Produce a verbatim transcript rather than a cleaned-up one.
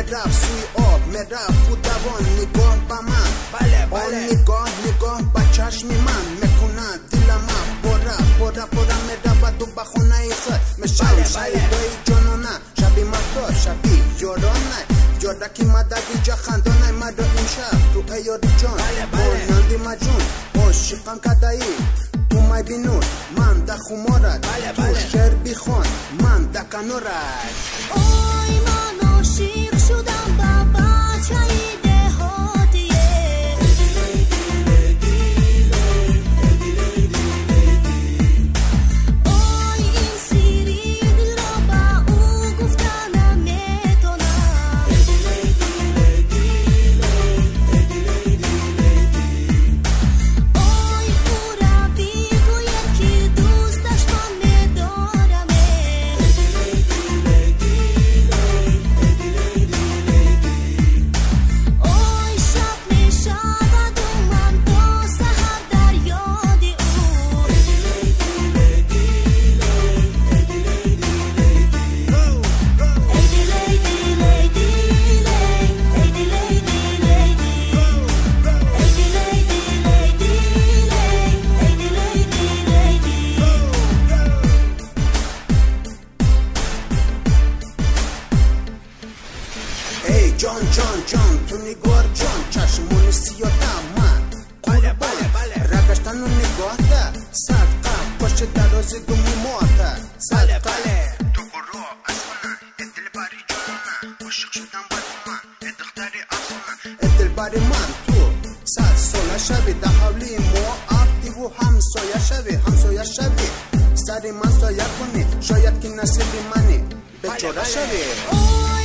میرفت سوی آب، میرفت تو دوان نگاه با من. بله بله آن نگاه نگاه با چشم من میکنن دلم پره پره پره میرفت تو بخونه خود میشم شهیدای جانانه شبی مردار شبی یارانه یادکی مددی جا خندانه مدد این شب تو ایاری جان بانندی مجون عاشقم کدایی تو مای بینون من ده خمارت تو شعر بیخوان من ده کنارت. اوی من عاشق شدم با بچه‌ی دهاتیه. اوی این سیری دل را با او گفتن نمیتونم. اوی او را بگوید که دوستش من ندارم. اوی شب میشود و من تا سحر در یاد او. ای دلی دلی دلی ای دلی دلی دلی ای دلی دلی دلی ای دلی دلی دلی. ای جان جان جان تو نگار جان چشمون سیاه من قربان رگشتن و نگاه ده صدقه پشت دراز گمی ماته صدقه تو برو از من ادل باری جانانه عاشق شدم با تو من ادختاری افسانه ادل باری من تو صد ساله شوی ده حولی ما افتی و همسایه شوی همسایه شوی سری من سایه کنی شاید که نصیبی منی به چاره شوی. اوی